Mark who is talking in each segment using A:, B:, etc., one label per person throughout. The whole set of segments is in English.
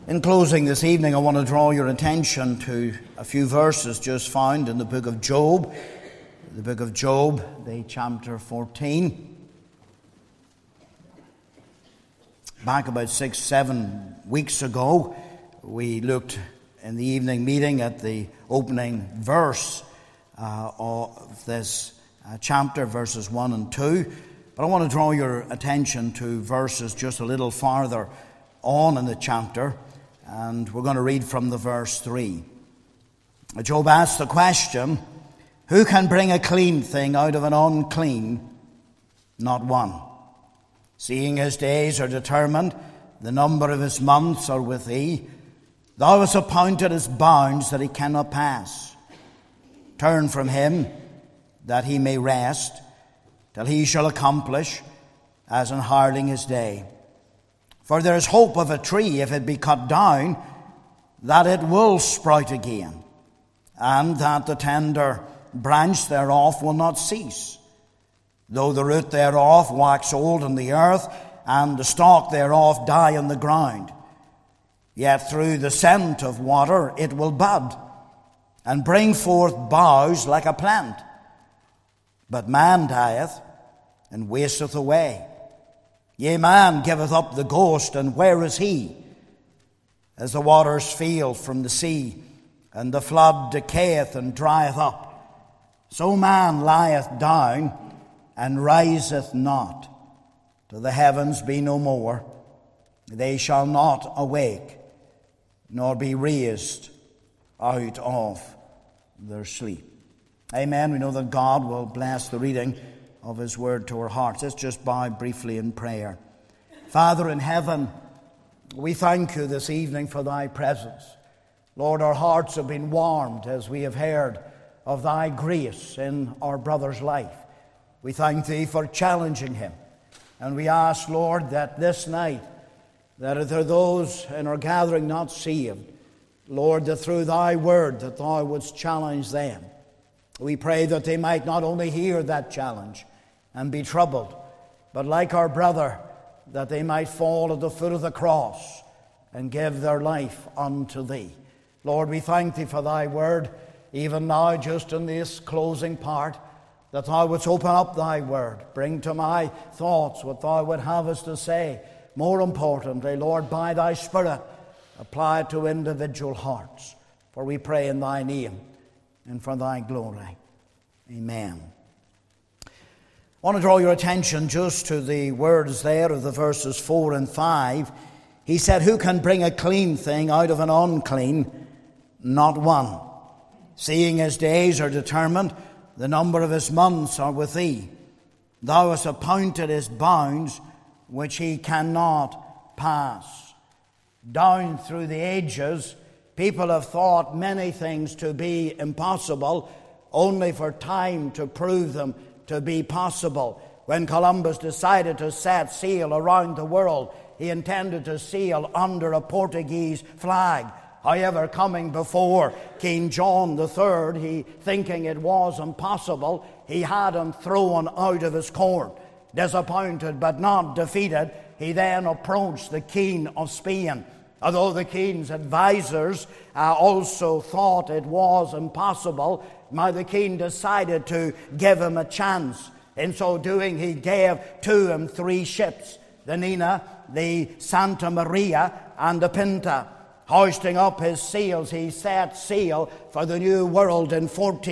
A: In closing this evening, I want to draw your attention to a few verses just found in the book of Job. The book of Job, the chapter 14. Back about 6-7 weeks ago, we looked in the evening meeting at the opening verse of this chapter, verses 1 and 2. But I want to draw your attention to verses just a little farther on in the chapter. And we're going to read from the verse 3. Job asked the question, who can bring a clean thing out of an unclean? Not one. Seeing his days are determined, the number of his months are with thee. Thou hast appointed his bounds that he cannot pass. Turn from him that he may rest, till he shall accomplish as an hireling his day. For there is hope of a tree, if it be cut down, that it will sprout again, and that the tender branch thereof will not cease. Though the root thereof wax old in the earth, and the stalk thereof die in the ground, yet through the scent of water it will bud, and bring forth boughs like a plant. But man dieth, and wasteth away. Yea, man giveth up the ghost, and where is he? As the waters fail from the sea, and the flood decayeth and drieth up, so man lieth down, and riseth not, till the heavens be no more. They shall not awake, nor be raised out of their sleep. Amen. We know that God will bless the reading of his word to our hearts. Let's just bow briefly in prayer. Father in heaven, we thank you this evening for thy presence. Lord, our hearts have been warmed as we have heard of thy grace in our brother's life. We thank thee for challenging him. And we ask, Lord, that this night, that if there are those in our gathering not saved, Lord, that through thy word that thou wouldst challenge them. We pray that they might not only hear that challenge and be troubled, but like our brother, that they might fall at the foot of the cross and give their life unto thee. Lord, we thank thee for thy word, even now just in this closing part, that thou wouldst open up thy word, bring to my thoughts what thou would have us to say. More importantly, Lord, by thy Spirit, apply it to individual hearts. For we pray in thy name and for thy glory. Amen. I want to draw your attention just to the words there of the verses 4 and 5. He said, who can bring a clean thing out of an unclean? Not one. Seeing his days are determined, the number of his months are with thee. Thou hast appointed his bounds, which he cannot pass. Down through the ages, people have thought many things to be impossible, only for time to prove them to be possible. When Columbus decided to set sail around the world, he intended to sail under a Portuguese flag. However, coming before King John III, he thinking it was impossible, he had him thrown out of his court. Disappointed but not defeated, he then approached the King of Spain. Although the king's advisors also thought it was impossible, the king decided to give him a chance. In so doing, he gave to him 3 ships, the Nina, the Santa Maria, and the Pinta. Hoisting up his sails, he set sail for the New World in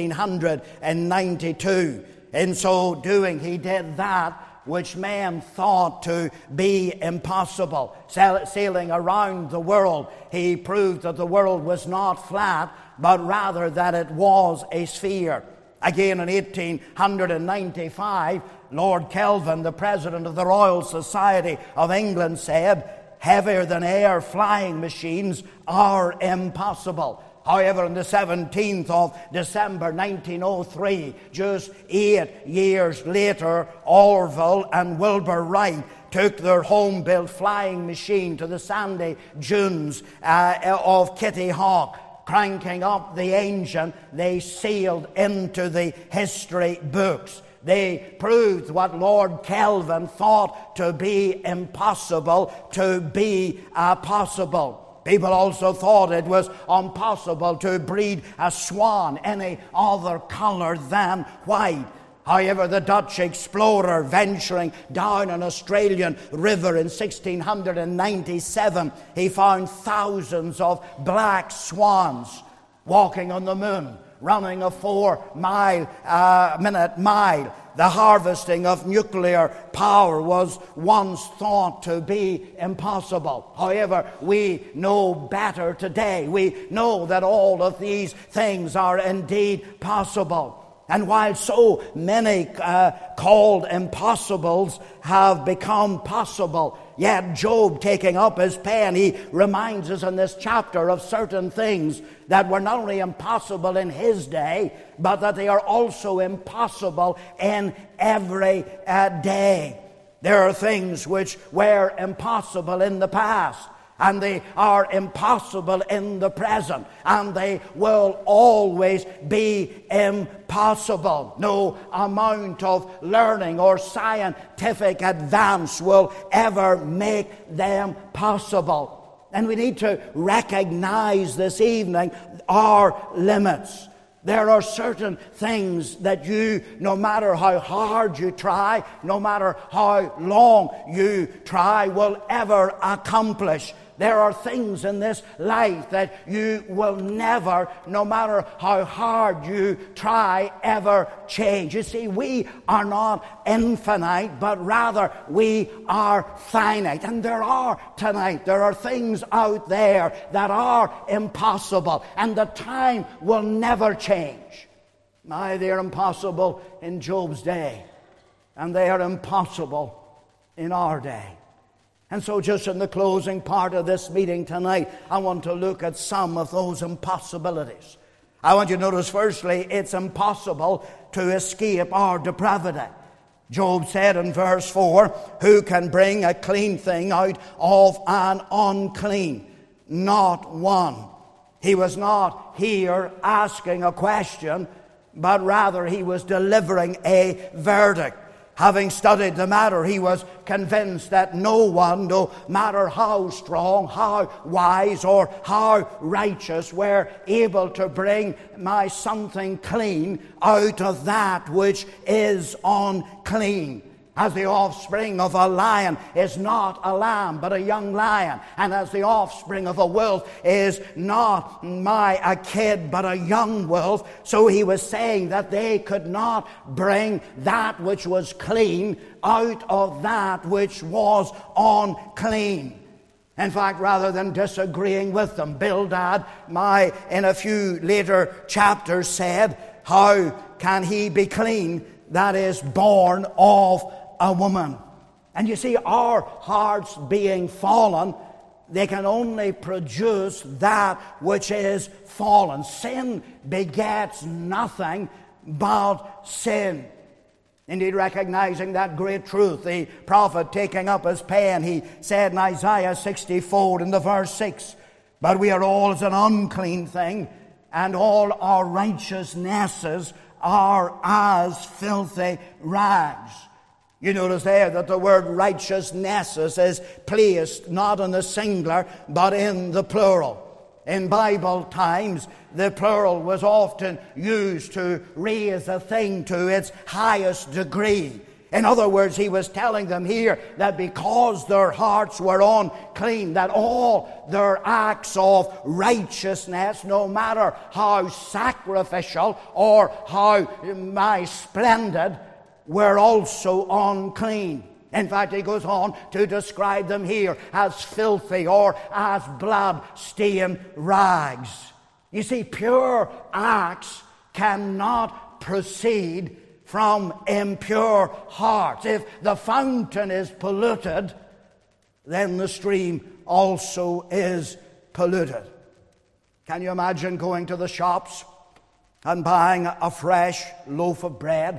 A: 1492. In so doing, he did that which men thought to be impossible. Sailing around the world, he proved that the world was not flat, but rather that it was a sphere. Again, in 1895, Lord Kelvin, the president of the Royal Society of England, said, heavier than air flying machines are impossible. However, on the 17th of December 1903, just 8 years later, Orville and Wilbur Wright took their home-built flying machine to the sandy dunes of Kitty Hawk. Cranking up the engine, they sailed into the history books. They proved what Lord Kelvin thought to be impossible to be possible. People also thought it was impossible to breed a swan any other color than white. However, the Dutch explorer venturing down an Australian river in 1697, he found thousands of black swans walking on the moon, running a 4-minute mile. The harvesting of nuclear power was once thought to be impossible. However, we know better today. We know that all of these things are indeed possible. And while so many called impossibles have become possible, yet Job, taking up his pen, he reminds us in this chapter of certain things that were not only impossible in his day, but that they are also impossible in every day. There are things which were impossible in the past, and they are impossible in the present, and they will always be impossible. No amount of learning or scientific advance will ever make them possible. And we need to recognize this evening our limits. There are certain things that you, no matter how hard you try, no matter how long you try, will ever accomplish. There are things in this life that you will never, no matter how hard you try, ever change. You see, we are not infinite, but rather we are finite. And there are things out there that are impossible, and the time will never change. They are impossible in Job's day, and they are impossible in our day. And so just in the closing part of this meeting tonight, I want to look at some of those impossibilities. I want you to notice, firstly, it's impossible to escape our depravity. Job said in verse 4, "Who can bring a clean thing out of an unclean? Not one." He was not here asking a question, but rather he was delivering a verdict. Having studied the matter, he was convinced that no one, no matter how strong, how wise, or how righteous, were able to bring something clean out of that which is unclean. As the offspring of a lion is not a lamb, but a young lion. And as the offspring of a wolf is not a kid, but a young wolf. So he was saying that they could not bring that which was clean out of that which was unclean. In fact, rather than disagreeing with them, Bildad, in a few later chapters, said, "How can he be clean that is born of a woman?" And you see, our hearts being fallen, they can only produce that which is fallen. Sin begets nothing but sin. Indeed, recognizing that great truth, the prophet, taking up his pen, he said in Isaiah 64 in the verse 6, "But we are all as an unclean thing, and all our righteousnesses are as filthy rags." You notice there that the word righteousnesses is placed not in the singular, but in the plural. In Bible times, the plural was often used to raise a thing to its highest degree. In other words, he was telling them here that because their hearts were unclean, that all their acts of righteousness, no matter how sacrificial or how splendid, were also unclean. In fact, he goes on to describe them here as filthy or as blood-stained rags. You see, pure acts cannot proceed from impure hearts. If the fountain is polluted, then the stream also is polluted. Can you imagine going to the shops and buying a fresh loaf of bread?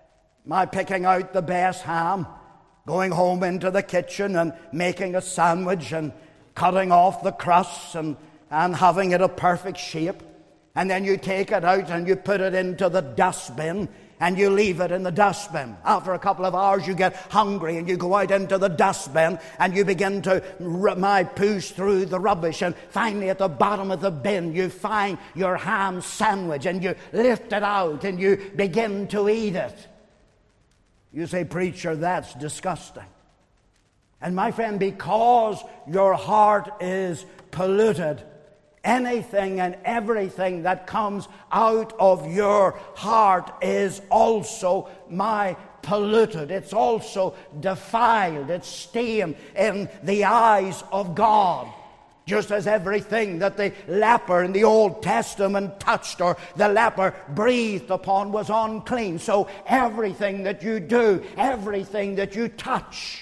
A: Picking out the best ham, going home into the kitchen and making a sandwich and cutting off the crusts and having it a perfect shape. And then you take it out and you put it into the dustbin and you leave it in the dustbin. After a couple of hours, you get hungry and you go out into the dustbin and you begin to push through the rubbish, and finally at the bottom of the bin you find your ham sandwich and you lift it out and you begin to eat it. You say, "Preacher, that's disgusting." And my friend, because your heart is polluted, anything and everything that comes out of your heart is also polluted. It's also defiled. It's stained in the eyes of God. Just as everything that the leper in the Old Testament touched or the leper breathed upon was unclean, so everything that you do, everything that you touch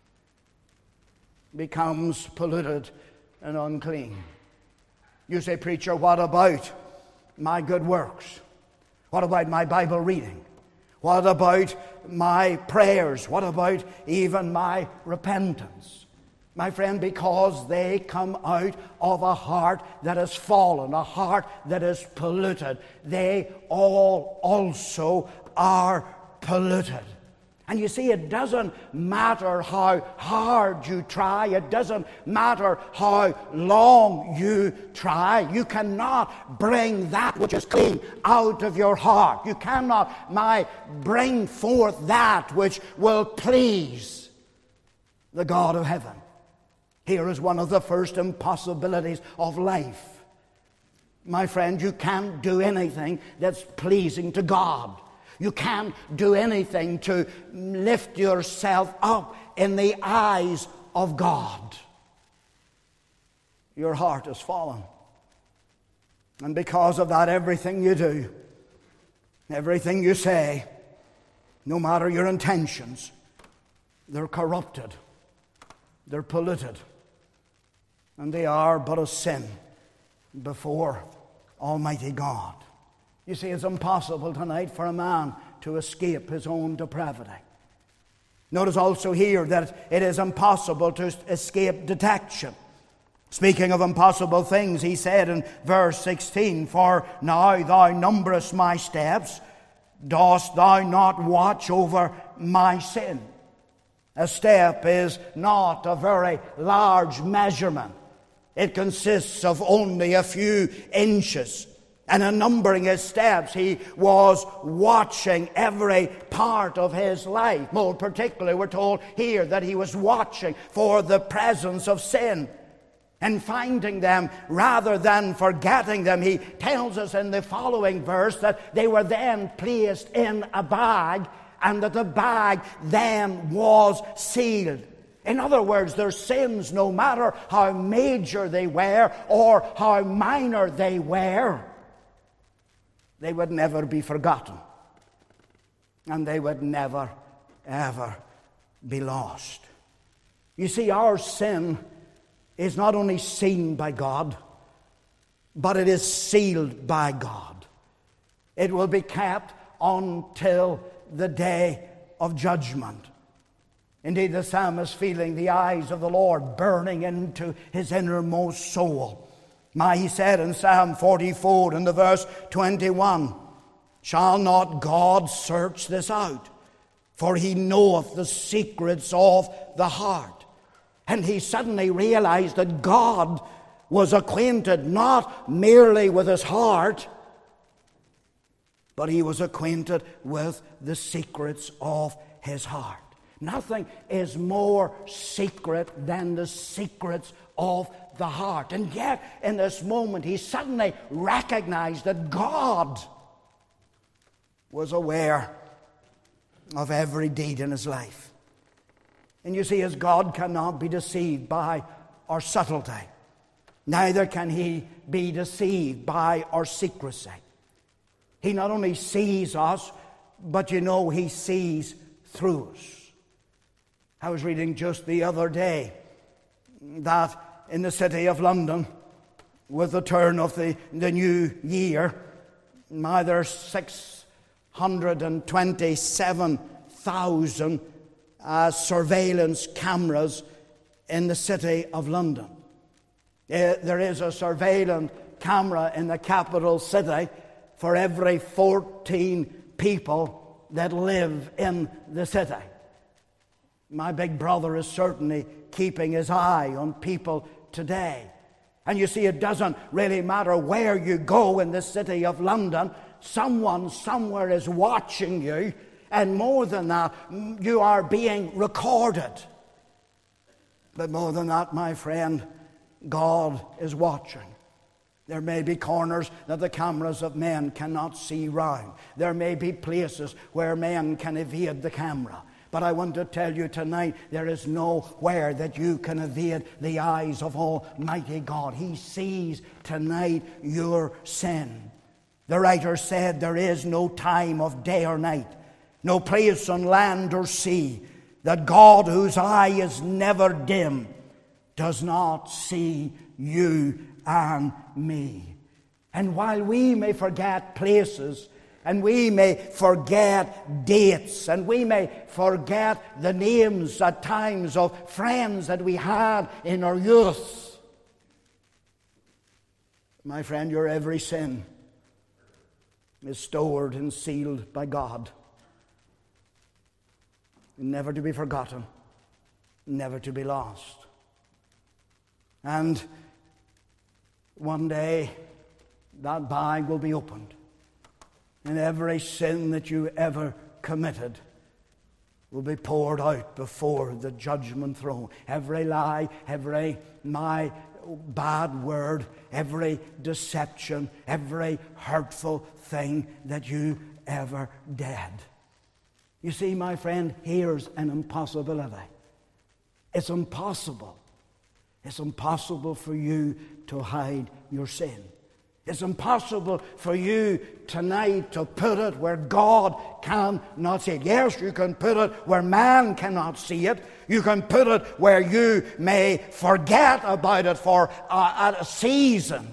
A: becomes polluted and unclean. You say, "Preacher, what about my good works? What about my Bible reading? What about my prayers? What about even my repentance?" My friend, because they come out of a heart that is fallen, a heart that is polluted, they all also are polluted. And you see, it doesn't matter how hard you try. It doesn't matter how long you try. You cannot bring that which is clean out of your heart. You cannot bring forth that which will please the God of heaven. Here is one of the first impossibilities of life. My friend, you can't do anything that's pleasing to God. You can't do anything to lift yourself up in the eyes of God. Your heart is fallen. And because of that, everything you do, everything you say, no matter your intentions, they're corrupted, they're polluted, and they are but a sin before Almighty God. You see, it's impossible tonight for a man to escape his own depravity. Notice also here that it is impossible to escape detection. Speaking of impossible things, he said in verse 16, "For now thou numberest my steps, dost thou not watch over my sin?" A step is not a very large measurement. It consists of only a few inches. And in numbering his steps, he was watching every part of his life. More particularly, we're told here that he was watching for the presence of sin and finding them rather than forgetting them. He tells us in the following verse that they were then placed in a bag, and that the bag then was sealed. In other words, their sins, no matter how major they were or how minor they were, they would never be forgotten. And they would never, ever be lost. You see, our sin is not only seen by God, but it is sealed by God. It will be kept until the day of judgment. Indeed, the psalmist, feeling the eyes of the Lord burning into his innermost soul, he said in Psalm 44 in the verse 21, "Shall not God search this out? For he knoweth the secrets of the heart." And he suddenly realized that God was acquainted not merely with his heart, but he was acquainted with the secrets of his heart. Nothing is more secret than the secrets of the heart. And yet, in this moment, he suddenly recognized that God was aware of every deed in his life. And you see, as God cannot be deceived by our subtlety, neither can he be deceived by our secrecy. He not only sees us, but he sees through us. I was reading just the other day that in the city of London, with the turn of the new year, there's 627,000 surveillance cameras in the city of London. There is a surveillance camera in the capital city for every 14 people that live in the city. My big brother is certainly keeping his eye on people today. And you see, it doesn't really matter where you go in the city of London. Someone somewhere is watching you. And more than that, you are being recorded. But more than that, my friend, God is watching. There may be corners that the cameras of men cannot see round. There may be places where men can evade the camera. But I want to tell you tonight, there is nowhere that you can evade the eyes of Almighty God. He sees tonight your sin. The writer said there is no time of day or night, no place on land or sea, that God, whose eye is never dim, does not see you and me. And while we may forget places, and we may forget dates, and we may forget the names at times of friends that we had in our youth, my friend, your every sin is stored and sealed by God, never to be forgotten, never to be lost. And one day that bag will be opened, and every sin that you ever committed will be poured out before the judgment throne. Every lie, every my bad word, every deception, every hurtful thing that you ever did. You see, my friend, here's an impossibility. It's impossible. It's impossible for you to hide your sin. It's impossible for you tonight to put it where God cannot see it. Yes, you can put it where man cannot see it. You can put it where you may forget about it for a season.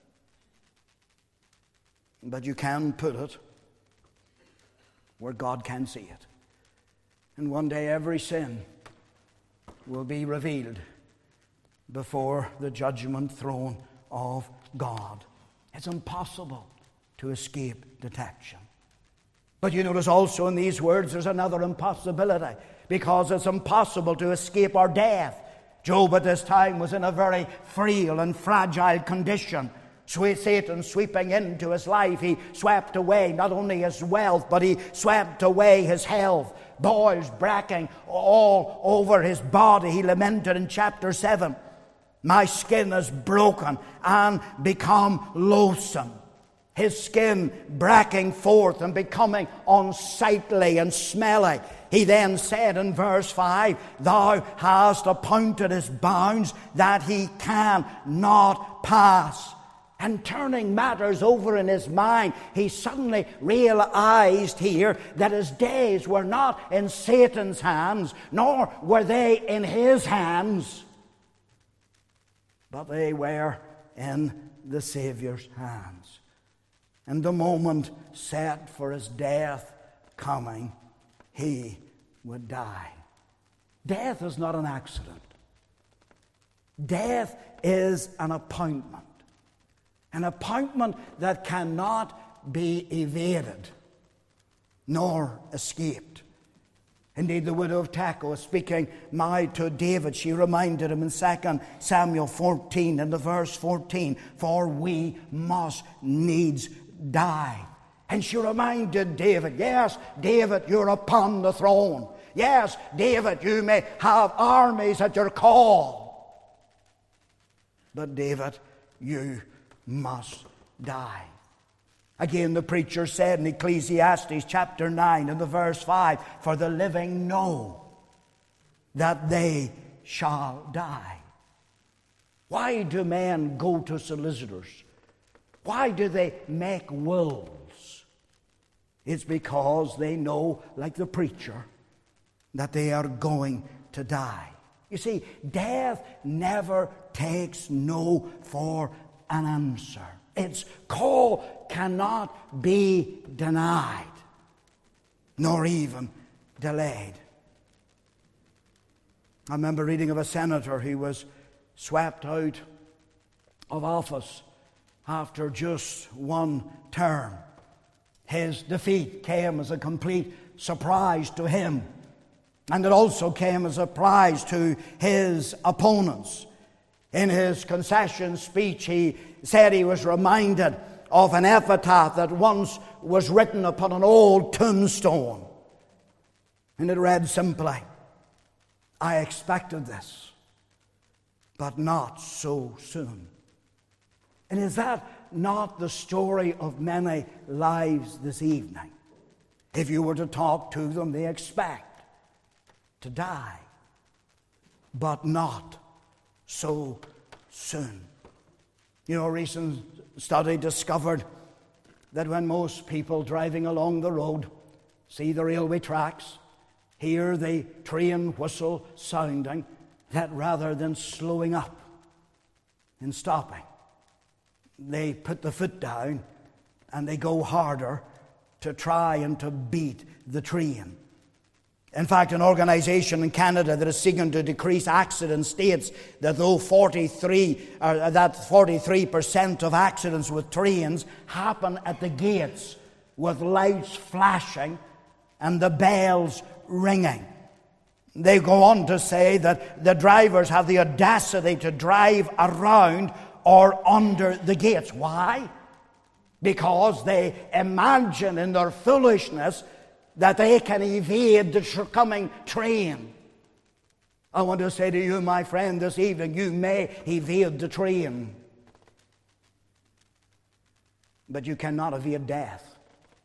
A: But you can put it where God can see it. And one day every sin will be revealed before the judgment throne of God. It's impossible to escape detection. But you notice also in these words there's another impossibility, because it's impossible to escape our death. Job at this time was in a very frail and fragile condition. Satan sweeping into his life, he swept away not only his wealth, but he swept away his health. Boils bracking all over his body. He lamented in chapter 7, "My skin is broken and become loathsome." His skin bracking forth and becoming unsightly and smelly. He then said in verse 5, "Thou hast appointed his bounds that he cannot pass." And turning matters over in his mind, he suddenly realized here that his days were not in Satan's hands, nor were they in his hands, but they were in the Savior's hands. And the moment set for his death coming, he would die. Death is not an accident. Death is an appointment. An appointment that cannot be evaded nor escaped. Indeed, the widow of Tekoa, speaking now to David, she reminded him in 2 Samuel 14, in the verse 14, "For we must needs die." And she reminded David, yes, David, you're upon the throne. Yes, David, you may have armies at your call. But David, you must die. Again, the preacher said in Ecclesiastes chapter 9 and the verse 5, "For the living know that they shall die." Why do men go to solicitors? Why do they make wills? It's because they know, like the preacher, that they are going to die. You see, death never takes no for an answer. Its call cannot be denied, nor even delayed. I remember reading of a senator who was swept out of office after just one term. His defeat came as a complete surprise to him. And it also came as a surprise to his opponents. In his concession speech, he said he was reminded of an epitaph that once was written upon an old tombstone. And it read simply, "I expected this, but not so soon." And is that not the story of many lives this evening? If you were to talk to them, they expect to die, but not so soon. You know, a recent study discovered that when most people driving along the road see the railway tracks, hear the train whistle sounding, that rather than slowing up and stopping, they put the foot down and they go harder to try and to beat the train. In fact, an organization in Canada that is seeking to decrease accidents states that though 43% of accidents with trains happen at the gates with lights flashing and the bells ringing. They go on to say that the drivers have the audacity to drive around or under the gates. Why? Because they imagine in their foolishness that they can evade the coming train. I want to say to you, my friend, this evening, you may evade the train, but you cannot evade death.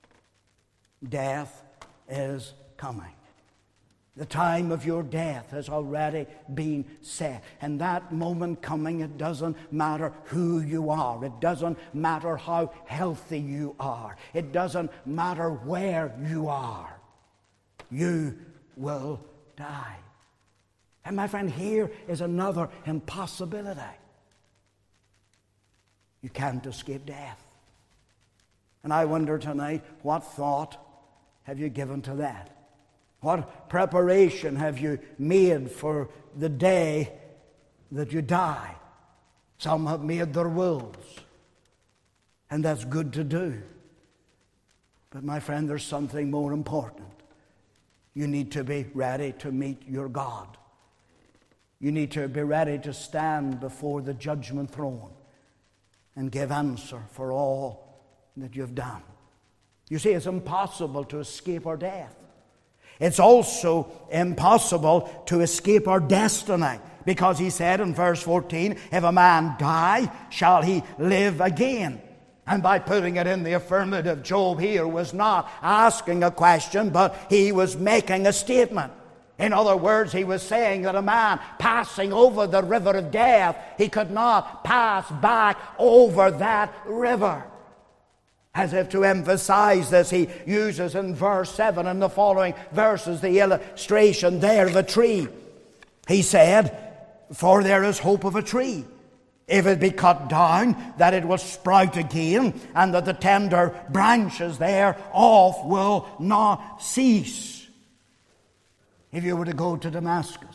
A: Death is coming. The time of your death has already been set. And that moment coming, it doesn't matter who you are. It doesn't matter how healthy you are. It doesn't matter where you are. You will die. And my friend, here is another impossibility. You can't escape death. And I wonder tonight, what thought have you given to that? What preparation have you made for the day that you die? Some have made their wills, and that's good to do. But my friend, there's something more important. You need to be ready to meet your God. You need to be ready to stand before the judgment throne and give answer for all that you've done. You see, it's impossible to escape our death. It's also impossible to escape our destiny, because he said in verse 14, if a man die, shall he live again? And by putting it in the affirmative, Job here was not asking a question, but he was making a statement. In other words, he was saying that a man passing over the river of death, he could not pass back over that river. As if to emphasize this, he uses in verse 7 and the following verses the illustration there of a tree. He said, for there is hope of a tree, if it be cut down, that it will sprout again, and that the tender branches thereof will not cease. If you were to go to Damascus,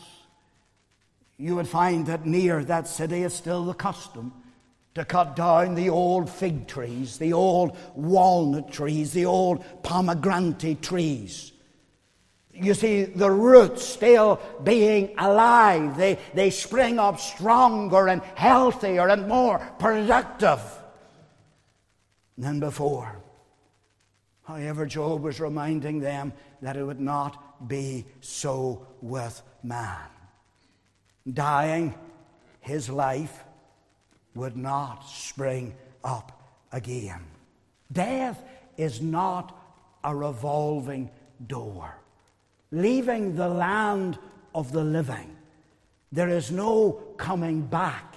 A: you would find that near that city is still the custom to cut down the old fig trees, the old walnut trees, the old pomegranate trees. You see, the roots still being alive, they spring up stronger and healthier and more productive than before. However, Job was reminding them that it would not be so with man. Dying, his life would not spring up again. Death is not a revolving door. Leaving the land of the living, there is no coming back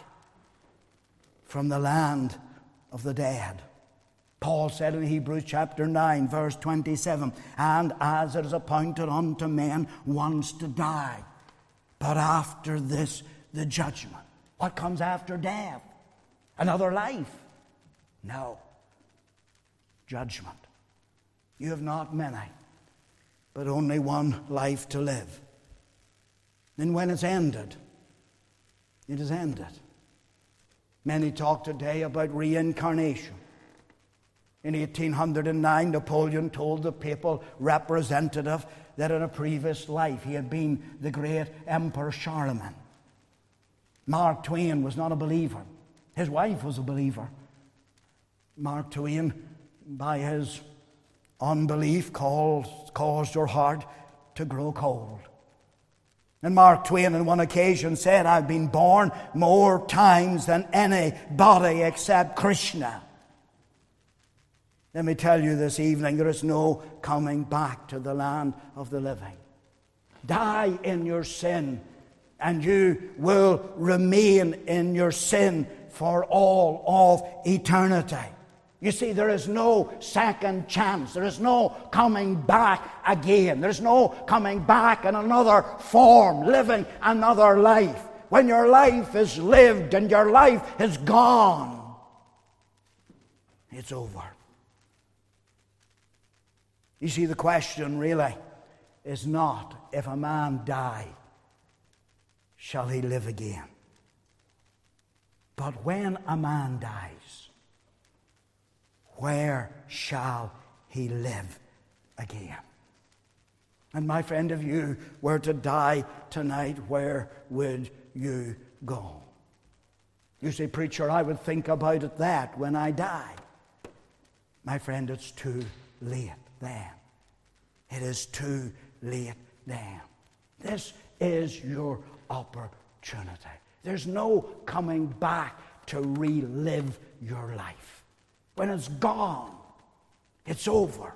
A: from the land of the dead. Paul said in Hebrews chapter 9, verse 27, and as it is appointed unto men once to die, but after this the judgment. What comes after death? Another life? No. Judgment. You have not many, but only one life to live. And when it's ended, it is ended. Many talk today about reincarnation. In 1809, Napoleon told the papal representative that in a previous life he had been the great Emperor Charlemagne. Mark Twain was not a believer. His wife was a believer. Mark Twain, by his unbelief, caused your heart to grow cold. And Mark Twain on one occasion said, I've been born more times than anybody except Krishna. Let me tell you this evening, there is no coming back to the land of the living. Die in your sin, and you will remain in your sin for all of eternity. You see, there is no second chance. There is no coming back again. There's no coming back in another form, living another life. When your life is lived and your life is gone, it's over. You see, the question really is not if a man die, shall he live again? But when a man dies, where shall he live again? And my friend, if you were to die tonight, where would you go? You say, preacher, I would think about that when I die. My friend, it's too late then. It is too late then. This is your opportunity. There's no coming back to relive your life. When it's gone, it's over.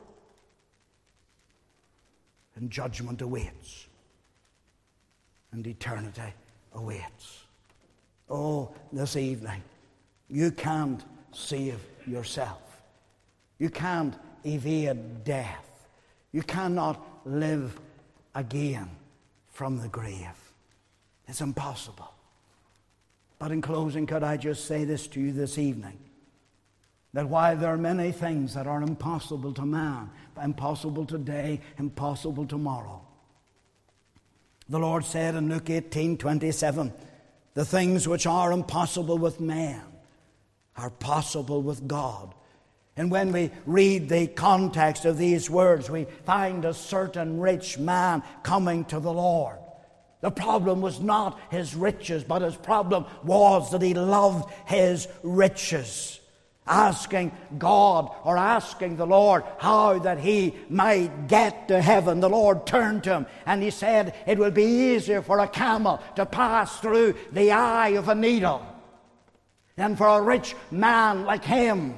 A: And judgment awaits. And eternity awaits. Oh, this evening, you can't save yourself. You can't evade death. You cannot live again from the grave. It's impossible. But in closing, could I just say this to you this evening? That while there are many things that are impossible to man, impossible today, impossible tomorrow, the Lord said in Luke 18:27, the things which are impossible with man are possible with God. And when we read the context of these words, we find a certain rich man coming to the Lord. The problem was not his riches, but his problem was that he loved his riches. Asking God or asking the Lord how that he might get to heaven. The Lord turned to him and he said, it will be easier for a camel to pass through the eye of a needle than for a rich man like him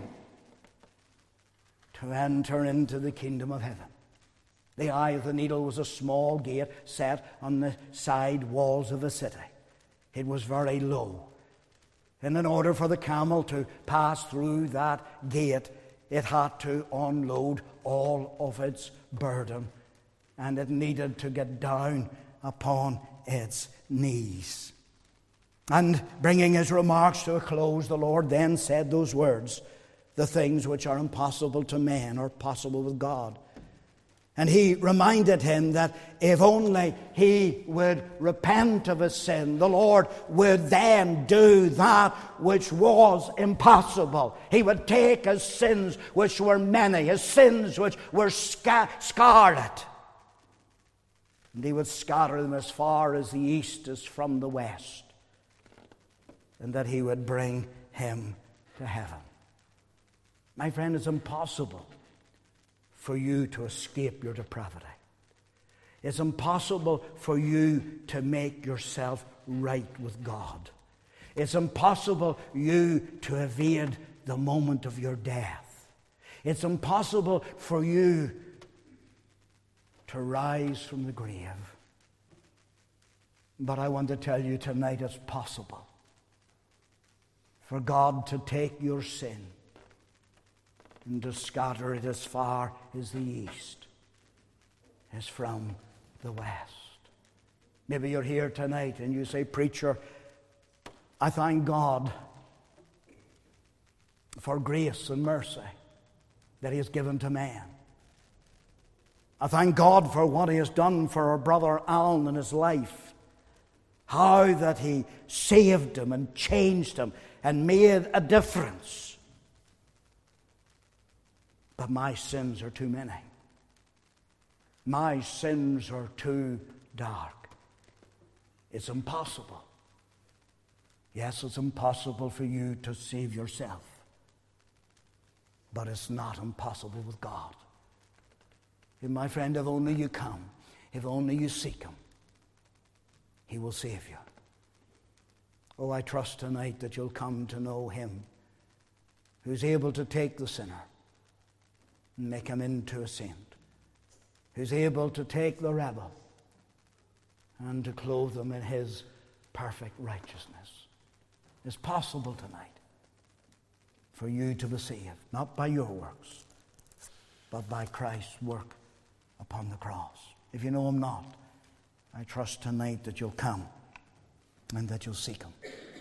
A: to enter into the kingdom of heaven. The eye of the needle was a small gate set on the side walls of a city. It was very low. And in order for the camel to pass through that gate, it had to unload all of its burden. And it needed to get down upon its knees. And bringing his remarks to a close, the Lord then said those words, the things which are impossible to men are possible with God. And he reminded him that if only he would repent of his sin, the Lord would then do that which was impossible. He would take his sins, which were many, his sins which were scarlet, and he would scatter them as far as the east is from the west, and that he would bring him to heaven. My friend, it's impossible for you to escape your depravity. It's impossible for you to make yourself right with God. It's impossible you to evade the moment of your death. It's impossible for you to rise from the grave. But I want to tell you tonight it's possible for God to take your sin and to scatter it as far as the east is from the west. Maybe you're here tonight and you say, preacher, I thank God for grace and mercy that he has given to man. I thank God for what he has done for our brother Alan in his life. How that he saved him and changed him and made a difference. But my sins are too many. My sins are too dark. It's impossible. Yes, it's impossible for you to save yourself. But it's not impossible with God. And my friend, if only you come, if only you seek Him, He will save you. Oh, I trust tonight that you'll come to know Him who's able to take the sinner and make him into a saint, who's able to take the rebel and to clothe them in His perfect righteousness. It's possible tonight for you to be saved, not by your works, but by Christ's work upon the cross. If you know Him not, I trust tonight that you'll come and that you'll seek Him.